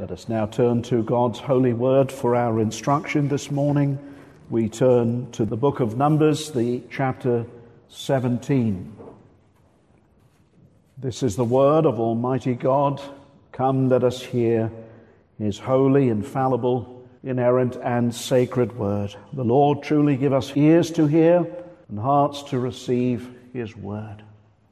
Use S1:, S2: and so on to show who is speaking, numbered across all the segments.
S1: Let us now turn to God's holy word for our instruction this morning. We turn to the book of Numbers, the chapter 17. This is the word of Almighty God. Come, let us hear His holy, infallible, inerrant, and sacred word. The Lord truly give us ears to hear and hearts to receive His word.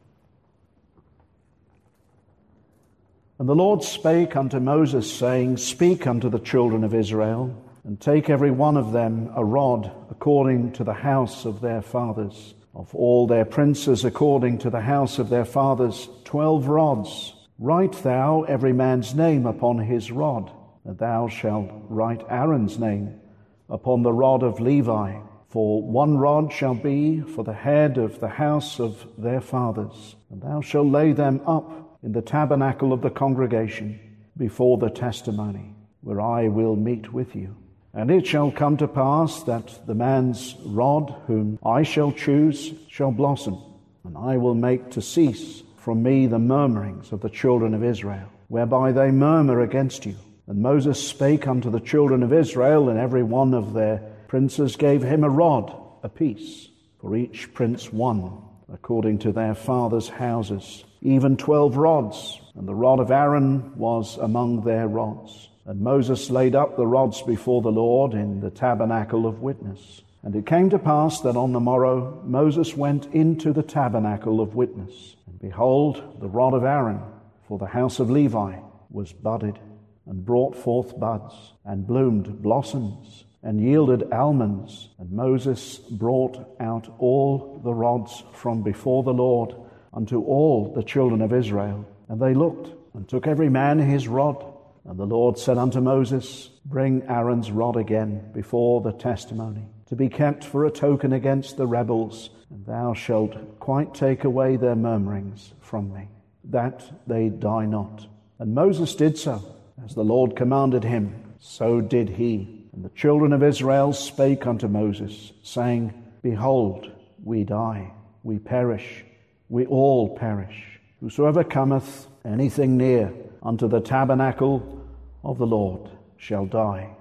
S1: And the Lord spake unto Moses, saying, Speak unto the children of Israel, and take every one of them a rod according to the house of their fathers. Of all their princes according to the house of their fathers, 12 rods. Write thou every man's name upon his rod, and thou shalt write Aaron's name upon the rod of Levi. For 1 rod shall be for the head of the house of their fathers, and thou shalt lay them up in the tabernacle of the congregation before the testimony, where I will meet with you. And it shall come to pass that the man's rod whom I shall choose shall blossom, and I will make to cease from me the murmurings of the children of Israel, whereby they murmur against you. And Moses spake unto the children of Israel, and every one of their princes gave him a rod apiece, for each prince 1, according to their fathers' houses, even 12 rods, and the rod of Aaron was among their rods. And Moses laid up the rods before the Lord in the tabernacle of witness. And it came to pass that on the morrow Moses went into the tabernacle of witness, and behold, the rod of Aaron for the house of Levi was budded, and brought forth buds, and bloomed blossoms, and yielded almonds. And Moses brought out all the rods from before the Lord unto all the children of Israel. And they looked, and took every man his rod. And the Lord said unto Moses, Bring Aaron's rod again before the testimony, to be kept for a token against the rebels, and thou shalt quite take away their murmurings from me, that they die not. And Moses did so, as the Lord commanded him, so did he. And the children of Israel spake unto Moses, saying, Behold, we die, we perish, we all perish. Whosoever cometh anything near unto the tabernacle of the Lord shall die.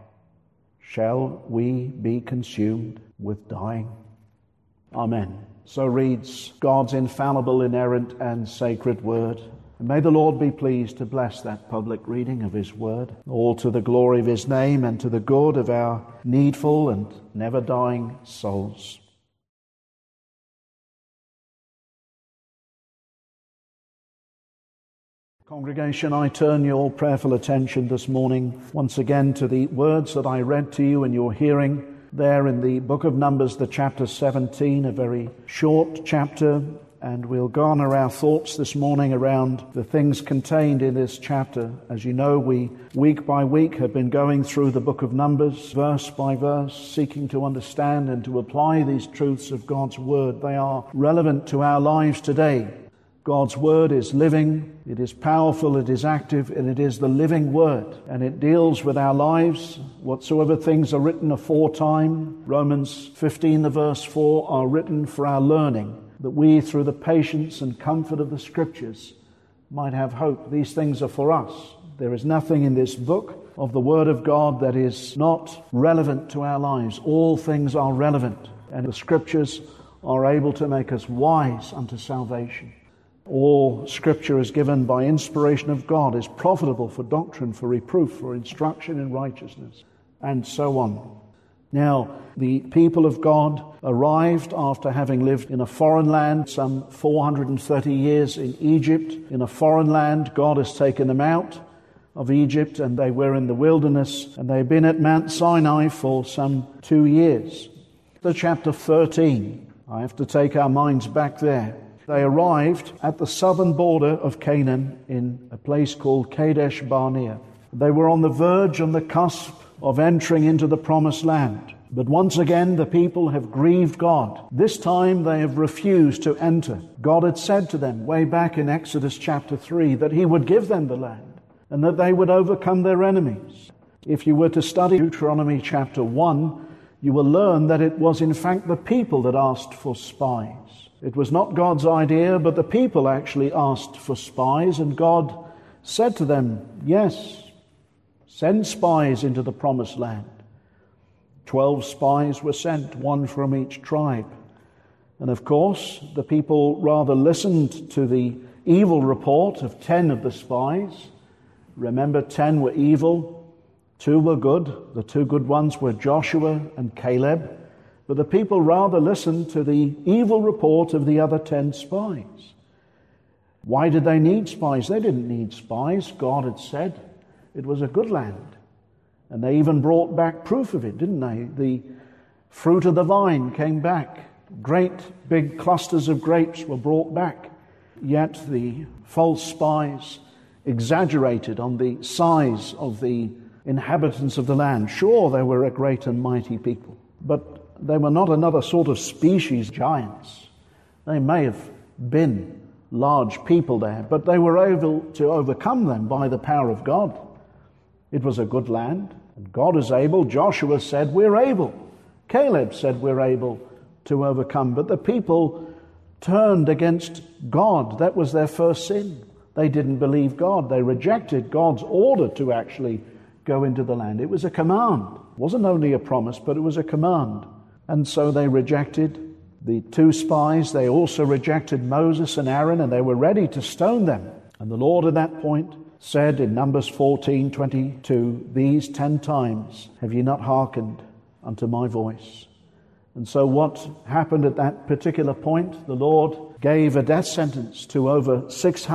S1: Shall we be consumed with dying? Amen. So reads God's infallible, inerrant, and sacred word. And may the Lord be pleased to bless that public reading of His word, all to the glory of His name and to the good of our needful and never-dying souls. Congregation, I turn your prayerful attention this morning once again to the words that I read to you in your hearing there in the book of Numbers, the chapter 17, a very short chapter, and we'll garner our thoughts this morning around the things contained in this chapter. As you know, we, week by week, have been going through the book of Numbers, verse by verse, seeking to understand and to apply these truths of God's word. They are relevant to our lives today. God's word is living, it is powerful, it is active, and it is the living word. And it deals with our lives. Whatsoever things are written aforetime, Romans 15, the verse 4, are written for our learning, that we, through the patience and comfort of the Scriptures, might have hope. These things are for us. There is nothing in this book of the Word of God that is not relevant to our lives. All things are relevant, and the Scriptures are able to make us wise unto salvation. All Scripture is given by inspiration of God, is profitable for doctrine, for reproof, for instruction in righteousness, and so on. Now, the people of God arrived after having lived in a foreign land, some 430 years in Egypt. In a foreign land, God has taken them out of Egypt, and they were in the wilderness, and they've been at Mount Sinai for some 2 years. The chapter 13, I have to take our minds back there. They arrived at the southern border of Canaan in a place called Kadesh Barnea. They were on the verge, on the cusp of entering into the promised land. But once again, the people have grieved God. This time they have refused to enter. God had said to them way back in Exodus chapter 3 that He would give them the land and that they would overcome their enemies. If you were to study Deuteronomy chapter 1, you will learn that it was in fact the people that asked for spies. It was not God's idea, but the people actually asked for spies, and God said to them, yes, Send spies into the promised land. 12 spies were sent, one from each tribe. And of course, the people rather listened to the evil report of 10 of the spies. Remember, 10 were evil, 2 were good. The 2 good ones were Joshua and Caleb. But the people rather listened to the evil report of the other 10 spies. Why did they need spies? They didn't need spies. God had said it was a good land. And they even brought back proof of it, didn't they? The fruit of the vine came back. Great big clusters of grapes were brought back. Yet the false spies exaggerated on the size of the inhabitants of the land. Sure, they were a great and mighty people, but they were not another sort of species giants. They may have been large people there, but they were able to overcome them by the power of God. It was a good land, and God is able. Joshua said, we're able. Caleb said, we're able to overcome. But the people turned against God. That was their first sin. They didn't believe God. They rejected God's order to actually go into the land. It was a command. It wasn't only a promise, but it was a command. And so they rejected the 2 spies. They also rejected Moses and Aaron, and they were ready to stone them. And the Lord at that point said in Numbers 14:22, these 10 times have ye not hearkened unto my voice. And so what happened at that particular point? The Lord gave a death sentence to over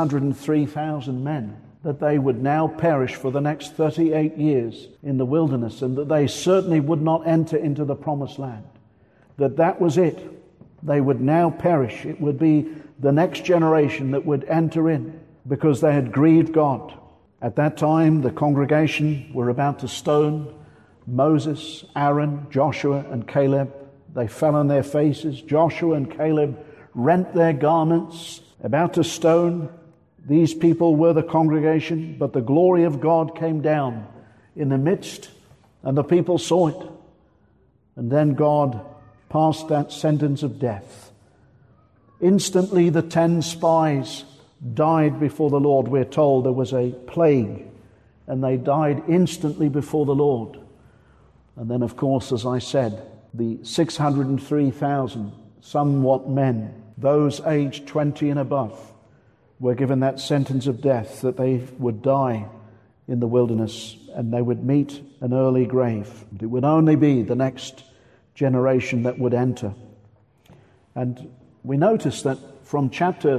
S1: 603,000 men, that they would now perish for the next 38 years in the wilderness, and that they certainly would not enter into the promised land. That was it. They would now perish. It would be the next generation that would enter in, because they had grieved God. At that time, the congregation were about to stone Moses, Aaron, Joshua, and Caleb. They fell on their faces. Joshua and Caleb rent their garments, about to stone. These people were the congregation, but the glory of God came down in the midst, and the people saw it. And then God passed that sentence of death. Instantly, the 10 spies died before the Lord. We're told there was a plague, and they died instantly before the Lord. And then, of course, as I said, the 603,000 somewhat men, those aged 20 and above, were given that sentence of death, that they would die in the wilderness and they would meet an early grave. It would only be the next generation that would enter. And we notice that from chapter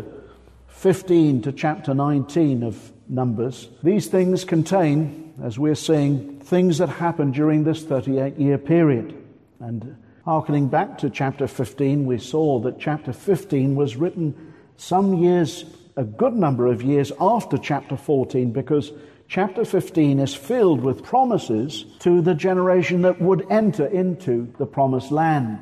S1: 15 to chapter 19 of Numbers, these things contain, as we're seeing, things that happened during this 38-year period. And hearkening back to chapter 15, we saw that chapter 15 was written some years, a good number of years after chapter 14, because chapter 15 is filled with promises to the generation that would enter into the promised land.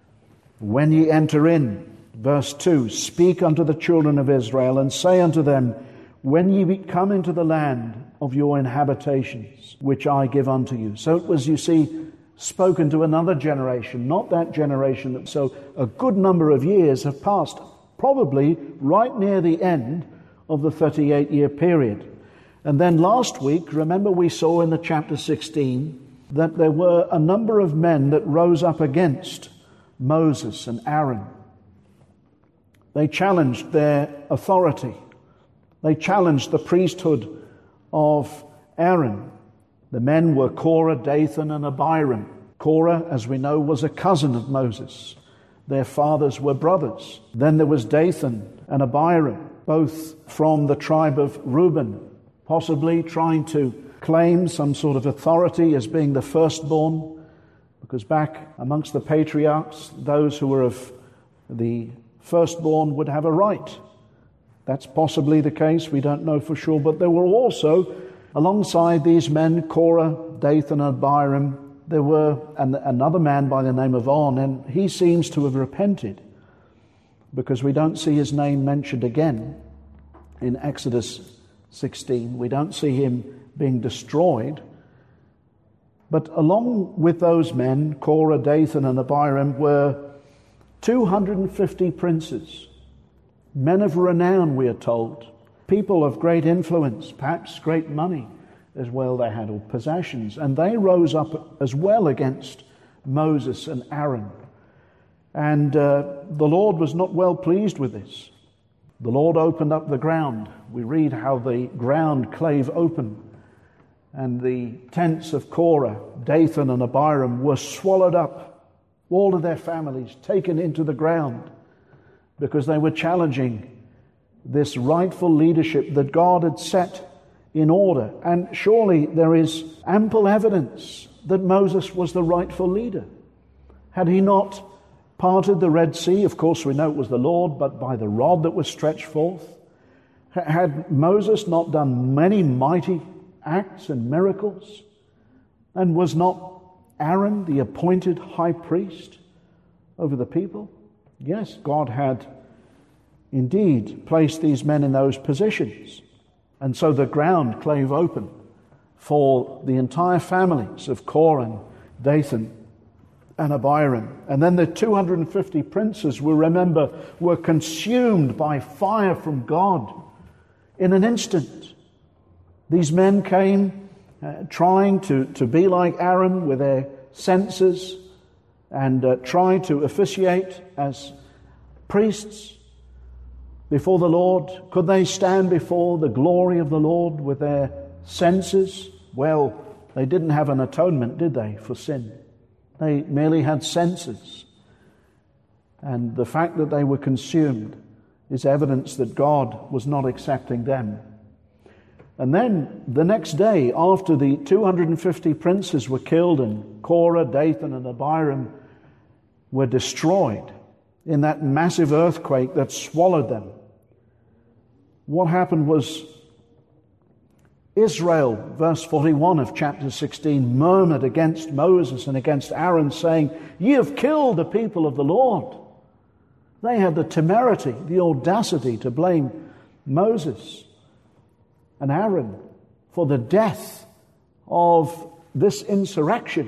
S1: When ye enter in, verse 2, speak unto the children of Israel, and say unto them, when ye come into the land of your inhabitations, which I give unto you. So it was, you see, spoken to another generation, not that generation. So a good number of years have passed, probably right near the end of the 38-year period. And then last week, remember we saw in the chapter 16 that there were a number of men that rose up against Moses and Aaron. They challenged their authority. They challenged the priesthood of Aaron. The men were Korah, Dathan, and Abiram. Korah, as we know, was a cousin of Moses. Their fathers were brothers. Then there was Dathan and Abiram, both from the tribe of Reuben, possibly trying to claim some sort of authority as being the firstborn, because back amongst the patriarchs, those who were of the firstborn would have a right. That's possibly the case. We don't know for sure. But there were also, alongside these men, Korah, Dathan, and Abiram, there were another man by the name of On, and he seems to have repented, because we don't see his name mentioned again in Exodus 16. We don't see him being destroyed. But along with those men, Korah, Dathan, and Abiram, were 250 princes, men of renown, we are told, people of great influence, perhaps great money, as well they had, or possessions. And they rose up as well against Moses and Aaron. And the Lord was not well pleased with this. The Lord opened up the ground. We read how the ground clave open, and the tents of Korah, Dathan and Abiram were swallowed up, all of their families taken into the ground, because they were challenging this rightful leadership that God had set in order. And surely there is ample evidence that Moses was the rightful leader. Had he not parted the Red Sea, of course we know it was the Lord, but by the rod that was stretched forth? Had Moses not done many mighty acts and miracles? And was not Aaron the appointed high priest over the people? Yes, God had indeed placed these men in those positions. And so the ground clave open for the entire families of Korah, Dathan, and Abiram. And then the 250 princes, we remember, were consumed by fire from God in an instant. These men came trying to be like Aaron with their censers and trying to officiate as priests before the Lord. Could they stand before the glory of the Lord with their censers? Well, they didn't have an atonement, did they, for sin? They merely had censers. And the fact that they were consumed is evidence that God was not accepting them. And then the next day, after the 250 princes were killed and Korah, Dathan, and Abiram were destroyed in that massive earthquake that swallowed them, what happened was Israel, verse 41 of chapter 16, murmured against Moses and against Aaron, saying, "Ye have killed the people of the Lord." They had the temerity, the audacity to blame Moses and Aaron for the death of this insurrection.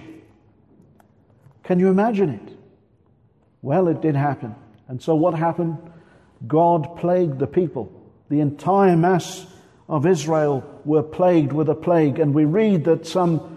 S1: Can you imagine it? Well, it did happen. And so what happened? God plagued the people. The entire mass of Israel were plagued with a plague, and we read that some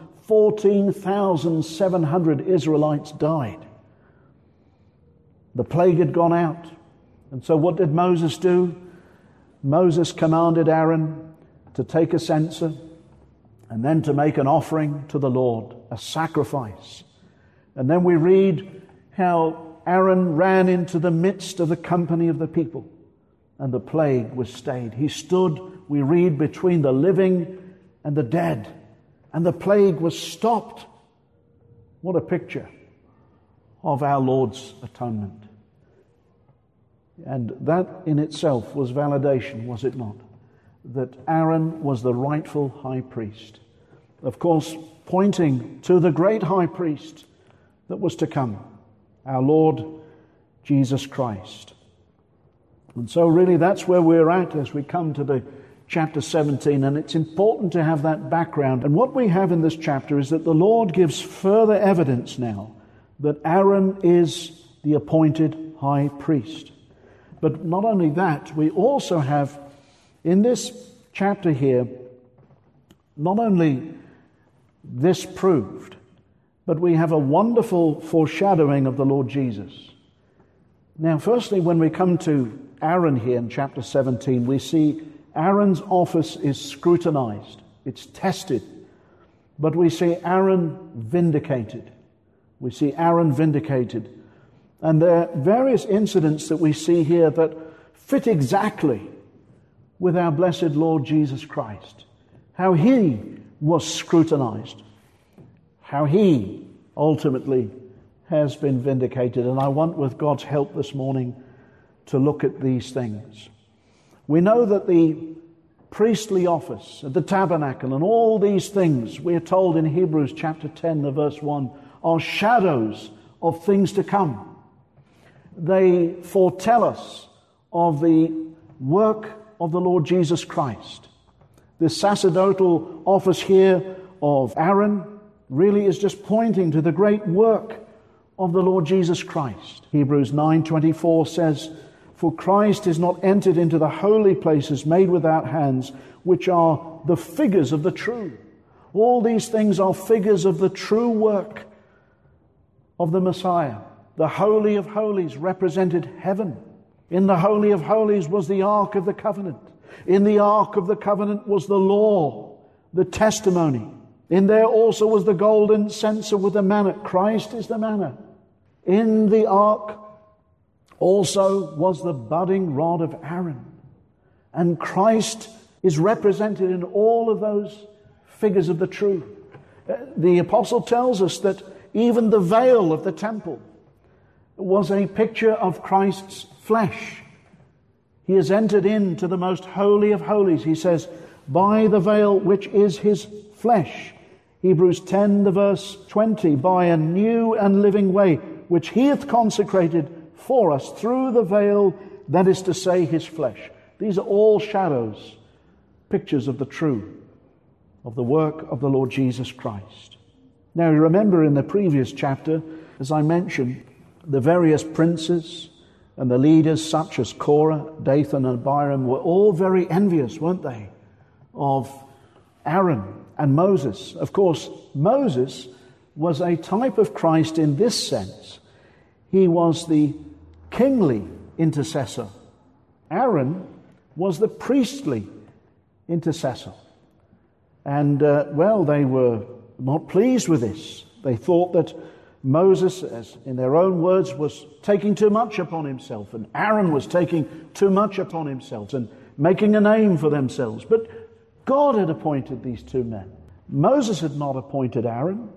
S1: 14,700 Israelites died. The plague had gone out. And so what did Moses do? Moses commanded Aaron to take a censer and then to make an offering to the Lord, a sacrifice. And then we read how Aaron ran into the midst of the company of the people, and the plague was stayed. He stood, we read, between the living and the dead, and the plague was stopped. What a picture of our Lord's atonement. And that in itself was validation, was it not? That Aaron was the rightful high priest. Of course, pointing to the great high priest that was to come, our Lord Jesus Christ. And so really that's where we're at as we come to the chapter 17, and it's important to have that background. And what we have in this chapter is that the Lord gives further evidence now that Aaron is the appointed high priest. But not only that, we also have in this chapter here not only this proved, but we have a wonderful foreshadowing of the Lord Jesus. Now, firstly, when we come to Aaron here in chapter 17, we see Aaron's office is scrutinized. It's tested. But we see Aaron vindicated. We see Aaron vindicated. And there are various incidents that we see here that fit exactly with our blessed Lord Jesus Christ. How he was scrutinized. How he ultimately has been vindicated. And I want, with God's help this morning, to look at these things. We know that the priestly office, the tabernacle, and all these things, we are told in Hebrews chapter 10, the verse 1, are shadows of things to come. They foretell us of the work of the Lord Jesus Christ. The sacerdotal office here of Aaron really is just pointing to the great work of the Lord Jesus Christ. Hebrews 9:24 says, "For Christ is not entered into the holy places made without hands, which are the figures of the true." All these things are figures of the true work of the Messiah. The Holy of Holies represented heaven. In the Holy of Holies was the Ark of the Covenant. In the Ark of the Covenant was the law, the testimony. In there also was the golden censer with the manna. Christ is the manna. In the Ark also was the budding rod of Aaron. And Christ is represented in all of those figures of the truth. The apostle tells us that even the veil of the temple was a picture of Christ's flesh. He has entered into the most holy of holies, he says, by the veil which is his flesh. Hebrews 10, the verse 20, by a new and living way, which he hath consecrated for us through the veil, that is to say, his flesh. These are all shadows, pictures of the true, of the work of the Lord Jesus Christ. Now, you remember in the previous chapter, as I mentioned, the various princes and the leaders such as Korah, Dathan and Abiram were all very envious, weren't they, of Aaron and Moses. Of course, Moses was a type of Christ in this sense. He was the kingly intercessor. Aaron was the priestly intercessor. And, they were not pleased with this. They thought that Moses, as in their own words, was taking too much upon himself, and Aaron was taking too much upon himself and making a name for themselves. But God had appointed these two men. Moses had not appointed Aaron.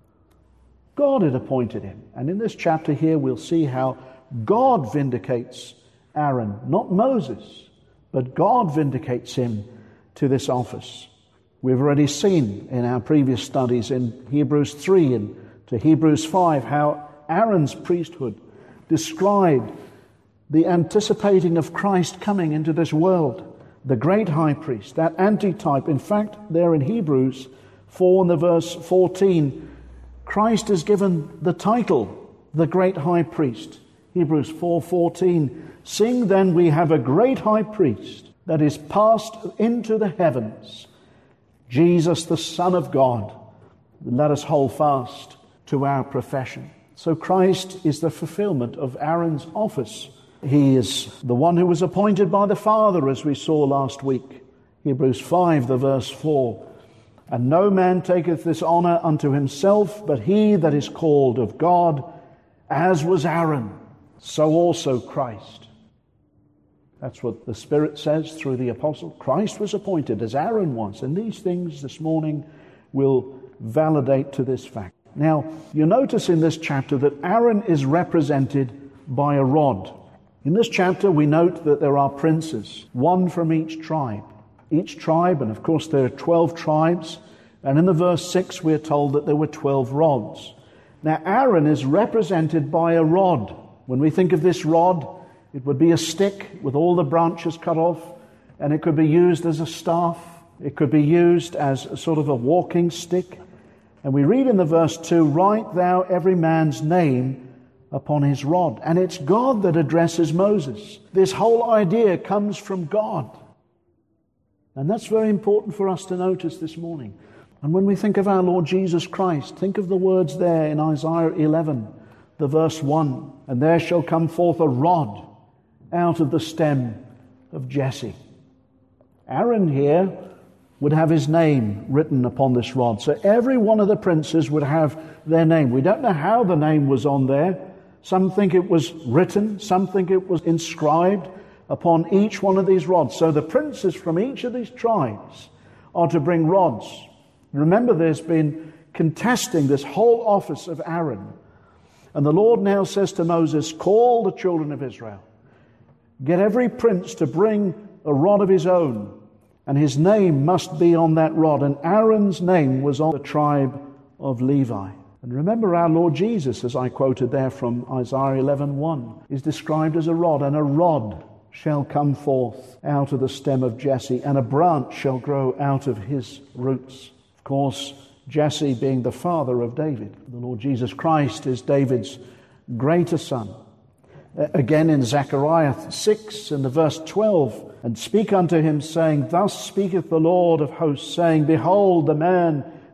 S1: God had appointed him. And in this chapter here, we'll see how God vindicates Aaron, not Moses, but God vindicates him to this office. We've already seen in our previous studies in Hebrews 3 and to Hebrews 5 how Aaron's priesthood described the anticipating of Christ coming into this world, the great high priest, that antitype. In fact, there in Hebrews 4 and the verse 14, Christ is given the title, the great high priest. Hebrews 4:14, seeing then we have a great high priest that is passed into the heavens, Jesus the Son of God, let us hold fast to our profession. So Christ is the fulfillment of Aaron's office. He is the one who was appointed by the Father, as we saw last week. Hebrews 5, the verse 4. And no man taketh this honor unto himself, but he that is called of God, as was Aaron, so also Christ. That's what the Spirit says through the apostle. Christ was appointed as Aaron was. And these things this morning will validate to this fact. Now, you notice in this chapter that Aaron is represented by a rod. In this chapter, we note that there are princes, one from each tribe. Each tribe, and of course there are 12 tribes, and in the verse 6 we're told that there were 12 rods. Now, Aaron is represented by a rod. When we think of this rod, it would be a stick with all the branches cut off, and it could be used as a staff. It could be used as a sort of a walking stick. And we read in the verse 2, write thou every man's name upon his rod. And it's God that addresses Moses. This whole idea comes from God. And that's very important for us to notice this morning. And when we think of our Lord Jesus Christ, think of the words there in Isaiah 11, the verse 1, and there shall come forth a rod out of the stem of Jesse. Aaron here would have his name written upon this rod. So every one of the princes would have their name. We don't know how the name was on there. Some think it was written, some think it was inscribed upon each one of these rods. So the princes from each of these tribes are to bring rods. Remember, there's been contesting this whole office of Aaron. And the Lord now says to Moses, call the children of Israel. Get every prince to bring a rod of his own, and his name must be on that rod. And Aaron's name was on the tribe of Levi. And remember, our Lord Jesus, as I quoted there from Isaiah 11:1, is described as a rod, and a rod shall come forth out of the stem of Jesse, and a branch shall grow out of his roots. Of course, Jesse being the father of David. The Lord Jesus Christ is David's greater son. Again in Zechariah 6 and the verse 12, and speak unto him, saying, thus speaketh the Lord of hosts, saying, behold, the man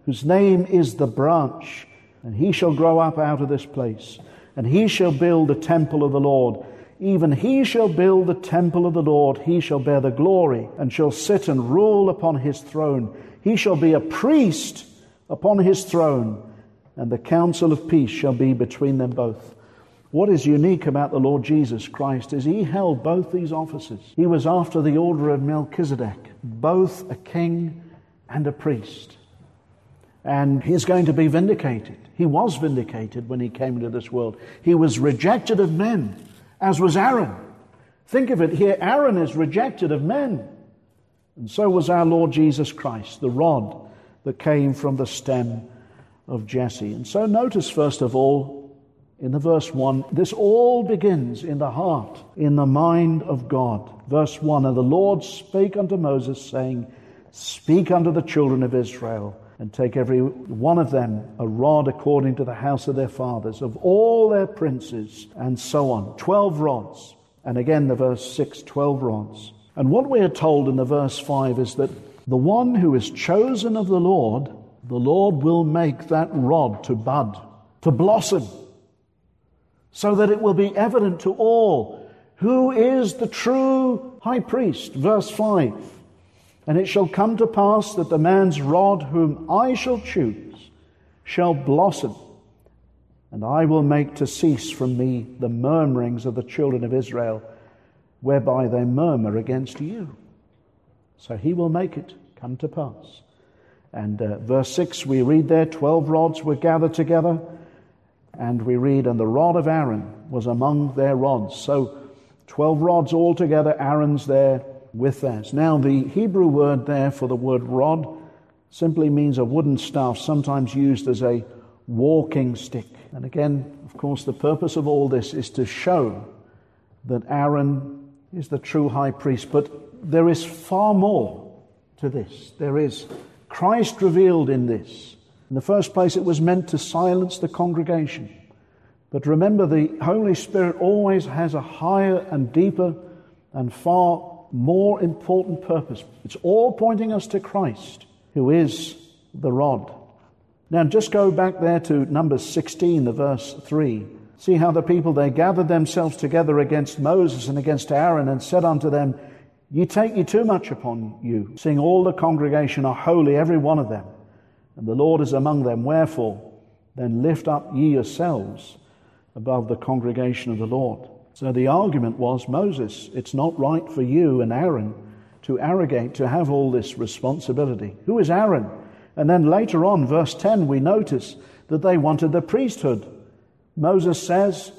S1: whose name is the branch, and he shall grow up out of this place, and he shall build the temple of the Lord. Even he shall build the temple of the Lord. He shall bear the glory, and shall sit and rule upon his throne. He shall be a priest upon his throne, and the counsel of peace shall be between them both. What is unique about the Lord Jesus Christ is he held both these offices. He was after the order of Melchizedek, both a king and a priest. And he's going to be vindicated. He was vindicated when he came into this world. He was rejected of men, as was Aaron. Think of it here, Aaron is rejected of men. And so was our Lord Jesus Christ, the rod that came from the stem of Jesse. And so notice, first of all, in the verse 1, this all begins in the heart, in the mind of God. Verse 1, and the Lord spake unto Moses, saying, Speak unto the children of Israel, and take every one of them a rod according to the house of their fathers, of all their princes, and so on. 12 rods. And again, the verse 6, 12 rods. And what we are told in the verse 5 is that the one who is chosen of the Lord will make that rod to bud, to blossom, so that it will be evident to all who is the true high priest. Verse 5, and it shall come to pass that the man's rod whom I shall choose shall blossom, and I will make to cease from me the murmurings of the children of Israel, whereby they murmur against you. So he will make it come to pass. And verse 6, we read there, 12 rods were gathered together, and we read, and the rod of Aaron was among their rods. So 12 rods altogether, Aaron's there with theirs. Now the Hebrew word there for the word rod simply means a wooden staff, sometimes used as a walking stick. And again, of course, the purpose of all this is to show that Aaron is the true high priest. But there is far more to this. There is Christ revealed in this. In the first place, it was meant to silence the congregation. But remember, the Holy Spirit always has a higher and deeper and far more important purpose. It's all pointing us to Christ, who is the rod. Now, just go back there to Numbers 16, the verse 3. See how the people, they gathered themselves together against Moses and against Aaron, and said unto them, Ye take ye too much upon you, seeing all the congregation are holy, every one of them, and the Lord is among them. Wherefore, then lift up ye yourselves above the congregation of the Lord. So the argument was, Moses, it's not right for you and Aaron to arrogate, to have all this responsibility. Who is Aaron? And then later on, verse 10, we notice that they wanted the priesthood. Moses says,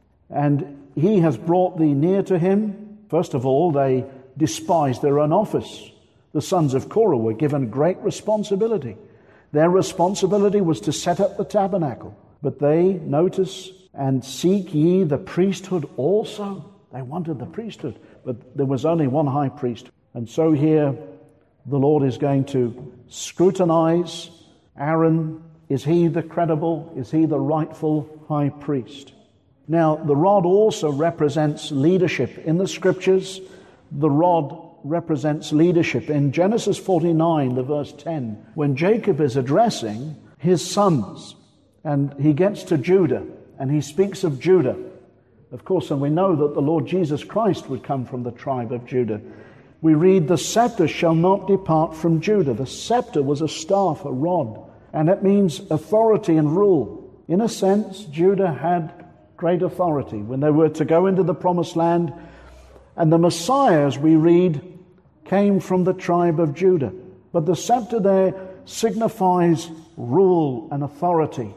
S1: and he has brought thee near to him. First of all, they despised their own office. The sons of Korah were given great responsibility. Their responsibility was to set up the tabernacle. But they, notice, and seek ye the priesthood also. They wanted the priesthood, but there was only one high priest. And so here the Lord is going to scrutinize Aaron. Is he the credible? Is he the rightful high priest? Now, the rod also represents leadership. In the Scriptures, the rod represents leadership. In Genesis 49, the verse 10, when Jacob is addressing his sons, and he gets to Judah, and he speaks of Judah, of course, and we know that the Lord Jesus Christ would come from the tribe of Judah. We read, the scepter shall not depart from Judah. The scepter was a staff, a rod, and it means authority and rule. In a sense, Judah had great authority when they were to go into the promised land, and the Messiah, as we read, came from the tribe of Judah. But the scepter there signifies rule and authority.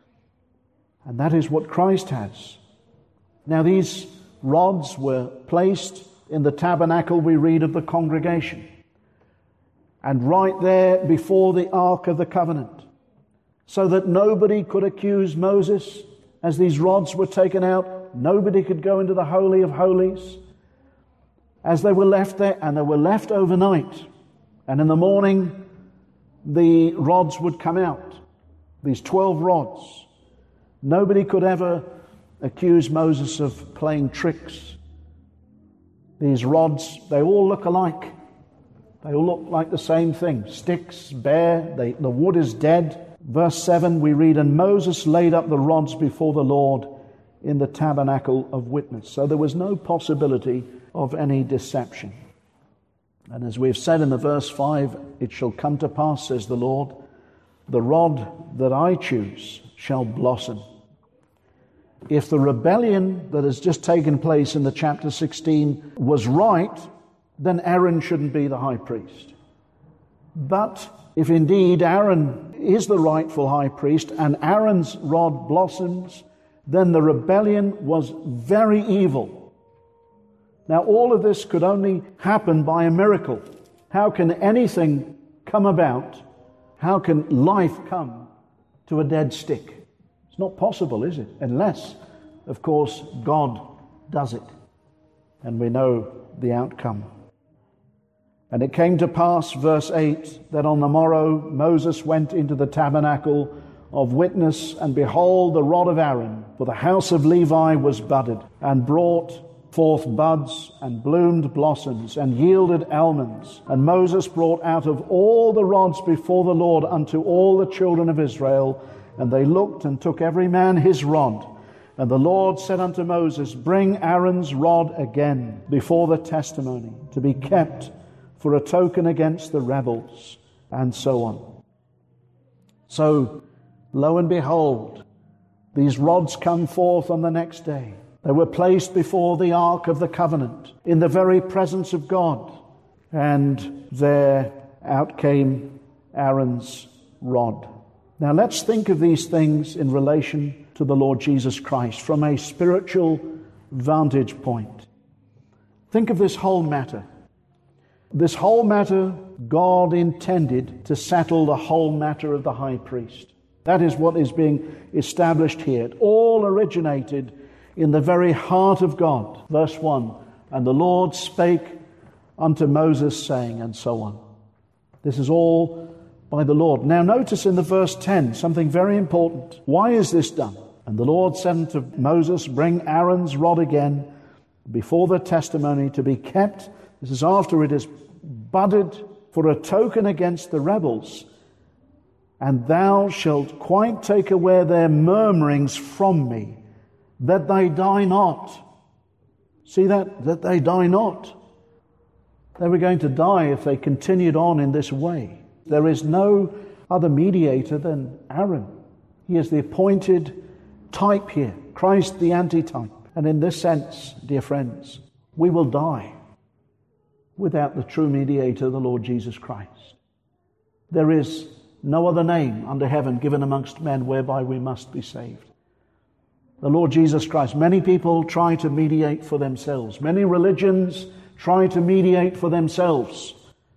S1: And that is what Christ has. Now, these rods were placed in the tabernacle, we read, of the congregation. And right there before the Ark of the Covenant. So that nobody could accuse Moses as these rods were taken out. Nobody could go into the Holy of Holies. As they were left there, and they were left overnight. And in the morning, the rods would come out. These 12 rods. Nobody could ever accuse Moses of playing tricks. These rods, they all look alike. They all look like the same thing. Sticks, bare, the wood is dead. Verse 7 we read, "And Moses laid up the rods before the Lord in the tabernacle of witness." So there was no possibility of any deception. And as we've said in the verse 5, "It shall come to pass, says the Lord, the rod that I choose shall blossom." If the rebellion that has just taken place in the chapter 16 was right, then Aaron shouldn't be the high priest. But if indeed Aaron is the rightful high priest and Aaron's rod blossoms, then the rebellion was very evil. Now all of this could only happen by a miracle. How can anything come about? How can life come to a dead stick? It's not possible, is it? Unless, of course, God does it. And we know the outcome. "And it came to pass," verse 8, "that on the morrow Moses went into the tabernacle of witness, and behold, the rod of Aaron, for the house of Levi was budded, and brought forth buds, and bloomed blossoms, and yielded almonds. And Moses brought out of all the rods before the Lord unto all the children of Israel, and they looked and took every man his rod. And the Lord said unto Moses, Bring Aaron's rod again before the testimony, to be kept for a token against the rebels," and so on. So, lo and behold, these rods come forth on the next day. They were placed before the Ark of the Covenant, in the very presence of God. And there out came Aaron's rod. Now let's think of these things in relation to the Lord Jesus Christ from a spiritual vantage point. Think of this whole matter. This whole matter, God intended to settle the whole matter of the high priest. That is what is being established here. It all originated in the very heart of God. Verse 1, "And the Lord spake unto Moses, saying," and so on. This is all by the Lord. Now notice in the verse 10 something very important. Why is this done? "And the Lord said unto Moses, Bring Aaron's rod again before the testimony, to be kept," this is after it is budded, "for a token against the rebels. And thou shalt quite take away their murmurings from me, that they die not." See that they die not. They were going to die if they continued on in this way. There is no other mediator than Aaron. He is the appointed type here, Christ the antitype. And in this sense, dear friends, we will die without the true mediator, the Lord Jesus Christ. There is no other name under heaven given amongst men whereby we must be saved. The Lord Jesus Christ. Many people try to mediate for themselves. Many religions try to mediate for themselves.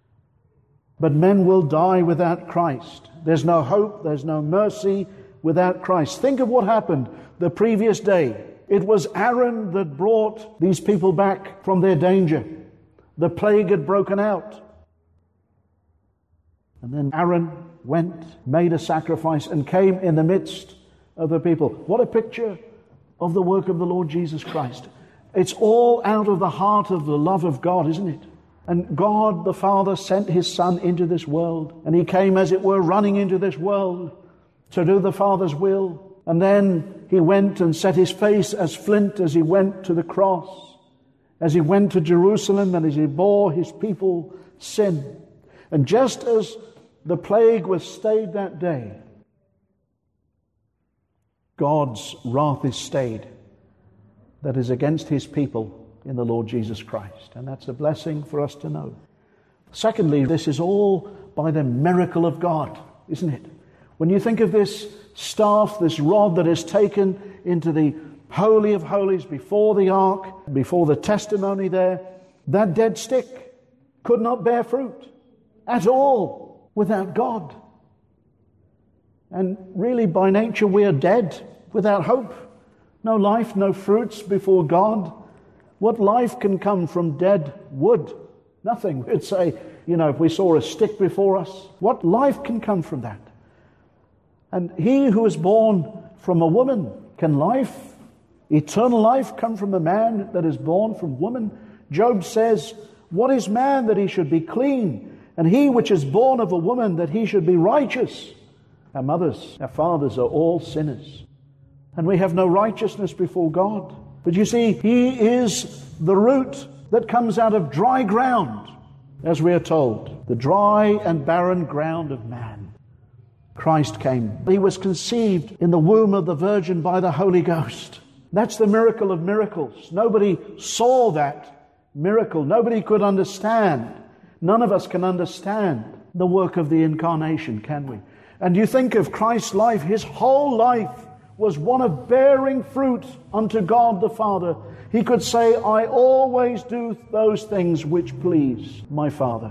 S1: But men will die without Christ. There's no hope, there's no mercy without Christ. Think of what happened the previous day. It was Aaron that brought these people back from their danger. The plague had broken out. And then Aaron went, made a sacrifice, and came in the midst of the people. What a picture of the work of the Lord Jesus Christ. It's all out of the heart of the love of God, isn't it? And God the Father sent His Son into this world, and He came, as it were, running into this world to do the Father's will. And then He went and set His face as flint as He went to the cross, as He went to Jerusalem, and as He bore His people's sin. And just as the plague was stayed that day, God's wrath is stayed that is against His people in the Lord Jesus Christ. And that's a blessing for us to know. Secondly, this is all by the miracle of God, isn't it? When you think of this staff, this rod that is taken into the Holy of Holies before the ark, before the testimony there, that dead stick could not bear fruit at all without God. And really, by nature, we are dead, without hope. No life, no fruits before God. What life can come from dead wood? Nothing. We'd say, if we saw a stick before us, what life can come from that? And he who is born from a woman, can life, eternal life, come from a man that is born from woman? Job says, what is man that he should be clean, And he which is born of a woman, that he should be righteous. Our mothers, our fathers are all sinners. And we have no righteousness before God. But you see, he is the root that comes out of dry ground, as we are told, the dry and barren ground of man. Christ came. He was conceived in the womb of the Virgin by the Holy Ghost. That's the miracle of miracles. Nobody saw that miracle. Nobody could understand. None of us can understand the work of the incarnation, can we? And you think of Christ's life, his whole life was one of bearing fruit unto God the Father. He could say, I always do those things which please my Father.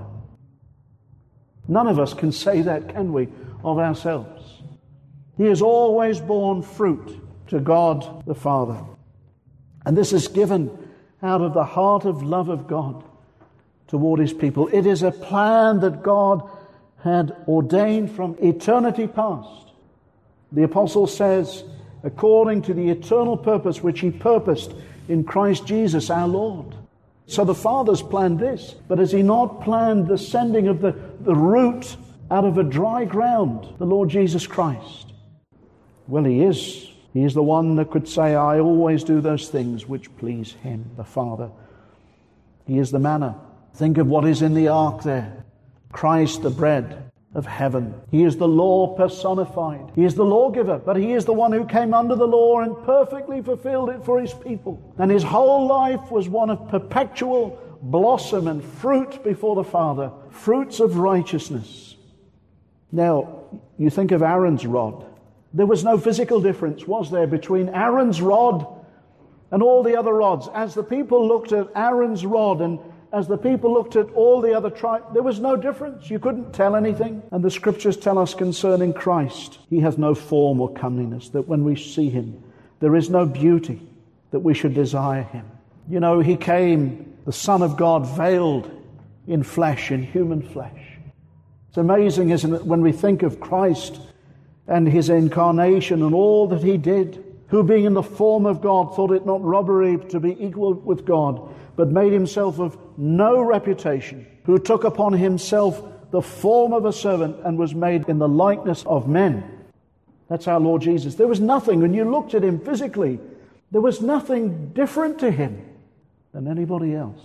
S1: None of us can say that, can we, of ourselves? He has always borne fruit to God the Father. And this is given out of the heart of love of God toward his people. It is a plan that God had ordained from eternity past. The apostle says, according to the eternal purpose which he purposed in Christ Jesus our Lord. So the Father's planned this, but has he not planned the sending of the root out of a dry ground, the Lord Jesus Christ? Well, he is. He is the one that could say, I always do those things which please him, the Father. He is the manna. Think of what is in the ark there. Christ, the bread of heaven. He is the law personified. He is the lawgiver, but he is the one who came under the law and perfectly fulfilled it for his people. And his whole life was one of perpetual blossom and fruit before the Father, fruits of righteousness. Now, you think of Aaron's rod. There was no physical difference, was there, between Aaron's rod and all the other rods? As the people looked at Aaron's rod and as the people looked at all the other tribes, there was no difference. You couldn't tell anything. And the scriptures tell us concerning Christ, he hath no form or comeliness, that when we see him, there is no beauty that we should desire him. You know, he came, the Son of God, veiled in flesh, in human flesh. It's amazing, isn't it, when we think of Christ and his incarnation and all that he did, who being in the form of God thought it not robbery to be equal with God, but made himself of no reputation, who took upon himself the form of a servant and was made in the likeness of men. That's our Lord Jesus. There was nothing, when you looked at him physically, there was nothing different to him than anybody else.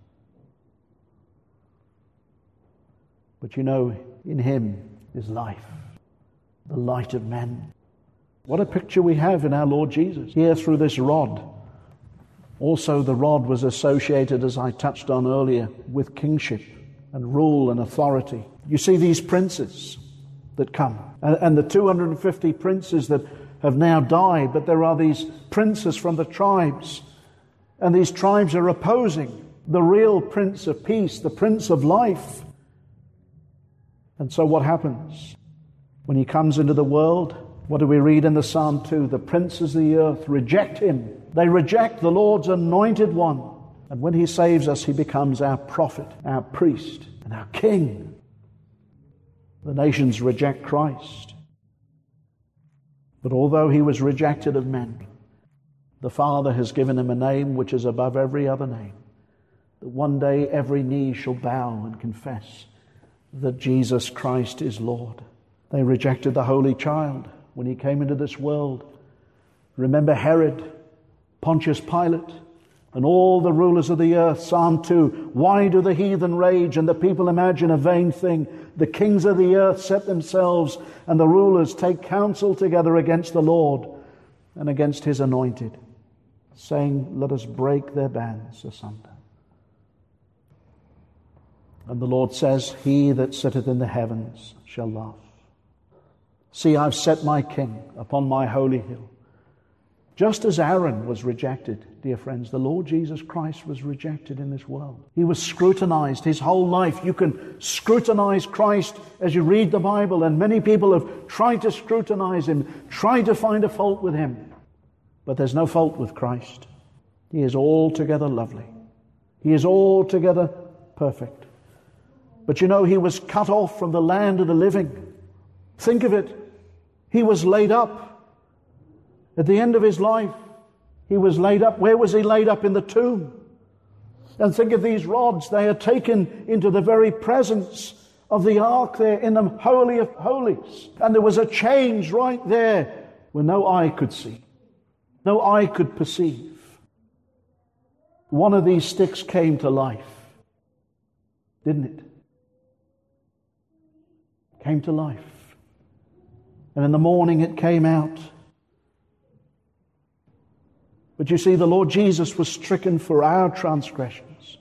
S1: But you know, in him is life, the light of men. What a picture we have in our Lord Jesus here through this rod. Also, the rod was associated, as I touched on earlier, with kingship and rule and authority. You see these princes that come, and the 250 princes that have now died, but there are these princes from the tribes, and these tribes are opposing the real Prince of Peace, the Prince of Life. And so what happens? When he comes into the world, what do we read in the Psalm 2? The princes of the earth reject him. They reject the Lord's anointed one. And when he saves us, he becomes our prophet, our priest, and our king. The nations reject Christ. But although he was rejected of men, the Father has given him a name which is above every other name, that one day every knee shall bow and confess that Jesus Christ is Lord. They rejected the Holy Child when he came into this world. Remember Herod, Pontius Pilate, and all the rulers of the earth. Psalm 2, why do the heathen rage and the people imagine a vain thing? The kings of the earth set themselves, and the rulers take counsel together against the Lord and against his anointed, saying, let us break their bands asunder. And the Lord says, he that sitteth in the heavens shall laugh. See, I've set my king upon my holy hill. Just as Aaron was rejected, dear friends, the Lord Jesus Christ was rejected in this world. He was scrutinized his whole life. You can scrutinize Christ as you read the Bible, and many people have tried to scrutinize him, tried to find a fault with him. But there's no fault with Christ. He is altogether lovely. He is altogether perfect. But you know, he was cut off from the land of the living. Think of it. He was laid up. At the end of his life, he was laid up. Where was he laid up? In the tomb. And think of these rods. They are taken into the very presence of the ark there in the Holy of Holies. And there was a change right there where no eye could see, no eye could perceive. One of these sticks came to life, didn't it? Came to life. And in the morning it came out. But you see, the Lord Jesus was stricken for our transgressions.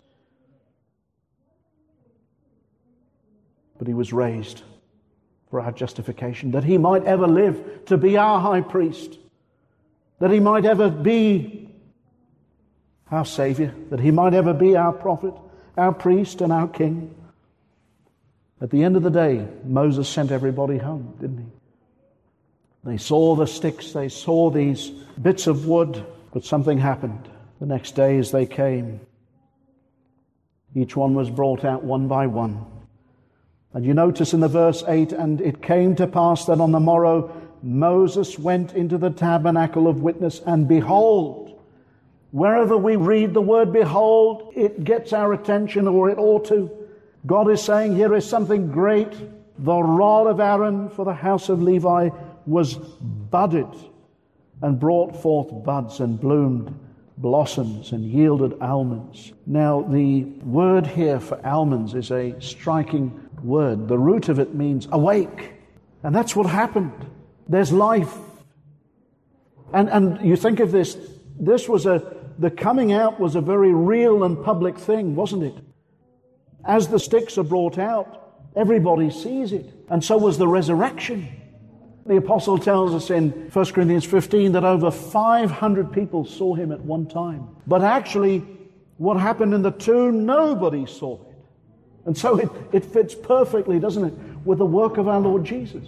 S1: But he was raised for our justification, that he might ever live to be our high priest, that he might ever be our Savior, that he might ever be our prophet, our priest, and our king. At the end of the day, Moses sent everybody home, didn't he? They saw the sticks, they saw these bits of wood, but something happened. The next day as they came, each one was brought out one by one. And you notice in the verse 8, and it came to pass that on the morrow Moses went into the tabernacle of witness, and behold, wherever we read the word behold, it gets our attention, or it ought to. God is saying here is something great. The rod of Aaron for the house of Levi was budded and brought forth buds and bloomed blossoms and yielded almonds. Now, the word here for almonds is a striking word. The root of it means awake. And that's what happened. There's life. And you think of this was the coming out was a very real and public thing, wasn't it? As the sticks are brought out, everybody sees it. And so was the resurrection. The apostle tells us in 1 Corinthians 15 that over 500 people saw him at one time. But actually, what happened in the tomb, nobody saw it. And so it fits perfectly, doesn't it, with the work of our Lord Jesus.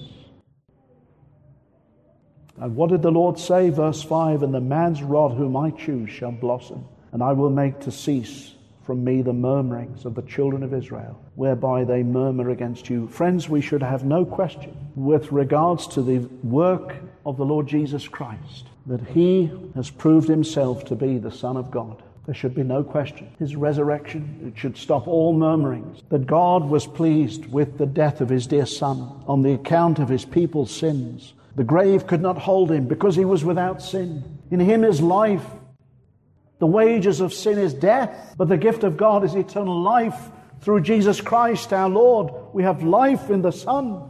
S1: And what did the Lord say? Verse 5, and the man's rod whom I choose shall blossom, and I will make to cease from me the murmurings of the children of Israel, whereby they murmur against you. Friends, we should have no question with regards to the work of the Lord Jesus Christ, that he has proved himself to be the Son of God. There should be no question. His resurrection, it should stop all murmurings. That God was pleased with the death of his dear Son on the account of his people's sins. The grave could not hold him because he was without sin. In him is life. The wages of sin is death, but the gift of God is eternal life through Jesus Christ our Lord. We have life in the Son.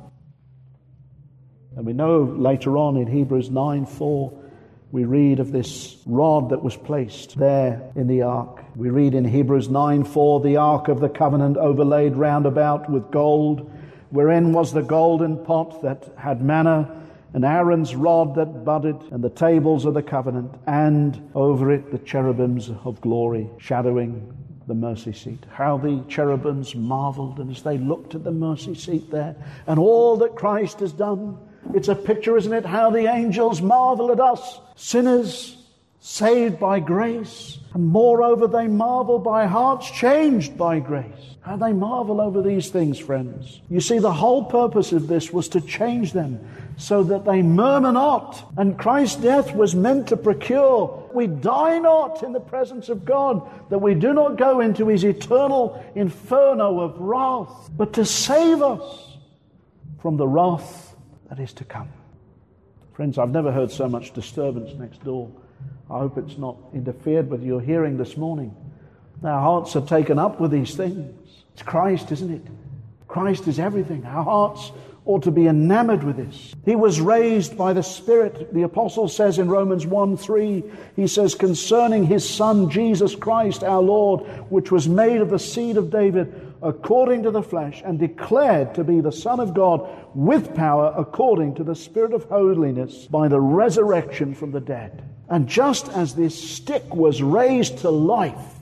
S1: And we know later on in Hebrews 9:4, we read of this rod that was placed there in the ark. We read in Hebrews 9:4, the ark of the covenant overlaid round about with gold, wherein was the golden pot that had manna, and Aaron's rod that budded, and the tables of the covenant, and over it the cherubims of glory, shadowing the mercy seat. How the cherubims marveled, and as they looked at the mercy seat there, and all that Christ has done, it's a picture, isn't it, how the angels marvel at us, sinners saved by grace, and moreover they marvel by hearts changed by grace. How they marvel over these things, friends. You see, the whole purpose of this was to change them, so that they murmur not. And Christ's death was meant to procure we die not in the presence of God, that we do not go into his eternal inferno of wrath, but to save us from the wrath that is to come. Friends, I've never heard so much disturbance next door. I hope it's not interfered with your hearing this morning. Our hearts are taken up with these things. It's Christ, isn't it? Christ is everything. Our hearts ought to be enamored with this. He was raised by the Spirit. The apostle says in Romans 1:3, he says, concerning his Son, Jesus Christ our Lord, which was made of the seed of David according to the flesh, and declared to be the Son of God with power according to the Spirit of holiness by the resurrection from the dead. And just as this stick was raised to life,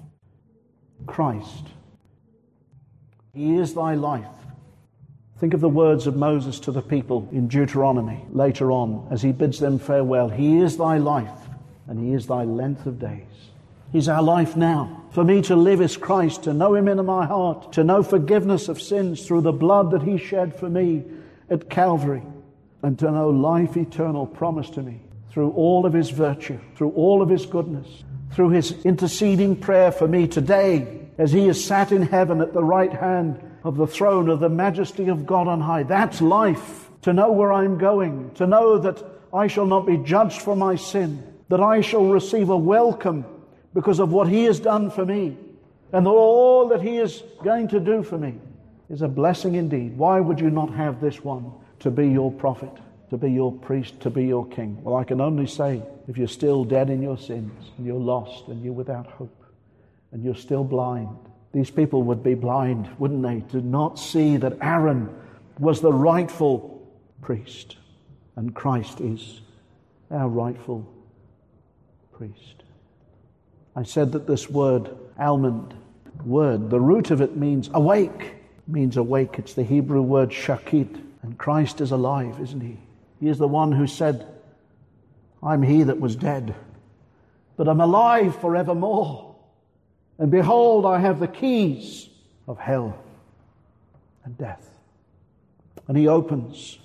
S1: Christ, he is thy life. Think of the words of Moses to the people in Deuteronomy later on as he bids them farewell. He is thy life, and he is thy length of days. He's our life now. For me to live is Christ, to know him in my heart, to know forgiveness of sins through the blood that he shed for me at Calvary, and to know life eternal promised to me through all of his virtue, through all of his goodness, through his interceding prayer for me today as he is sat in heaven at the right hand of the throne of the majesty of God on high. That's life, to know where I'm going, to know that I shall not be judged for my sin, that I shall receive a welcome because of what He has done for me, and that all that He is going to do for me is a blessing indeed. Why would you not have this one to be your prophet, to be your priest, to be your king? Well, I can only say, if you're still dead in your sins, and you're lost, and you're without hope, and you're still blind, these people would be blind, wouldn't they, to not see that Aaron was the rightful priest, and Christ is our rightful priest. I said that this word, almond, the root of it means awake. It's the Hebrew word shakit. And Christ is alive, isn't He? He is the one who said, I'm He that was dead, but I'm alive forevermore. And behold, I have the keys of hell and death. And He opens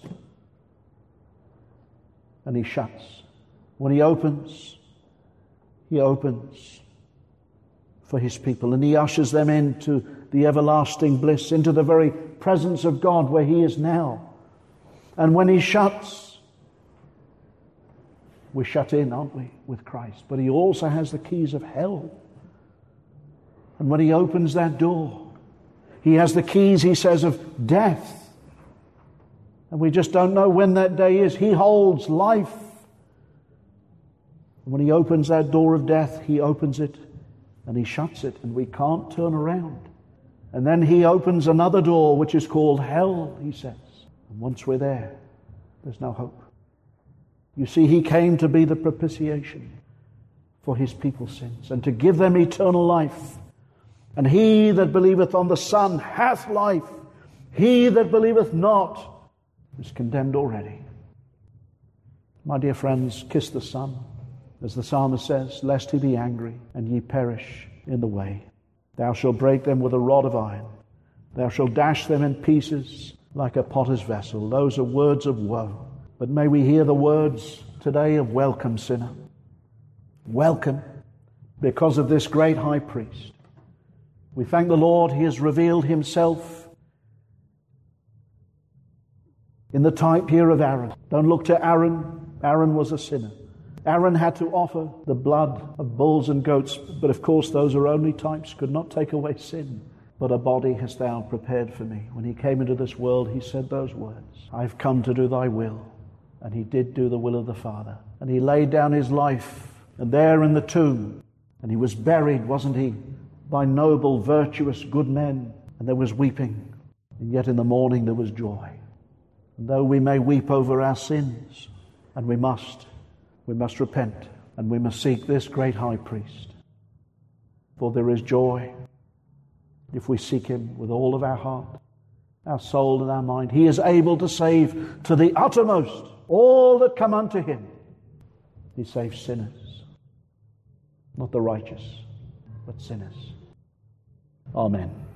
S1: and He shuts. When He opens for His people, and He ushers them into the everlasting bliss, into the very presence of God where He is now. And when He shuts, we're shut in, aren't we, with Christ? But He also has the keys of hell. And when He opens that door, He has the keys, He says, of death. And we just don't know when that day is. He holds life. And when He opens that door of death, He opens it and He shuts it, and we can't turn around. And then He opens another door, which is called hell, He says. And once we're there, there's no hope. You see, He came to be the propitiation for His people's sins, and to give them eternal life. And he that believeth on the Son hath life. He that believeth not is condemned already. My dear friends, kiss the Son, as the psalmist says, lest He be angry, and ye perish in the way. Thou shalt break them with a rod of iron. Thou shalt dash them in pieces like a potter's vessel. Those are words of woe. But may we hear the words today of welcome, sinner. Welcome, because of this great high priest. We thank the Lord, He has revealed Himself in the type here of Aaron. Don't look to Aaron. Aaron was a sinner. Aaron had to offer the blood of bulls and goats, but of course those are only types, could not take away sin. But a body hast thou prepared for me. When He came into this world, He said those words, I've come to do thy will. And He did do the will of the Father. And He laid down His life, and there in the tomb, and He was buried, wasn't He, by noble, virtuous, good men. And there was weeping, and yet in the morning there was joy. And though we may weep over our sins, and we must repent, and we must seek this great high priest. For there is joy if we seek Him with all of our heart, our soul and our mind. He is able to save to the uttermost all that come unto Him. He saves sinners, not the righteous, but sinners. Amen.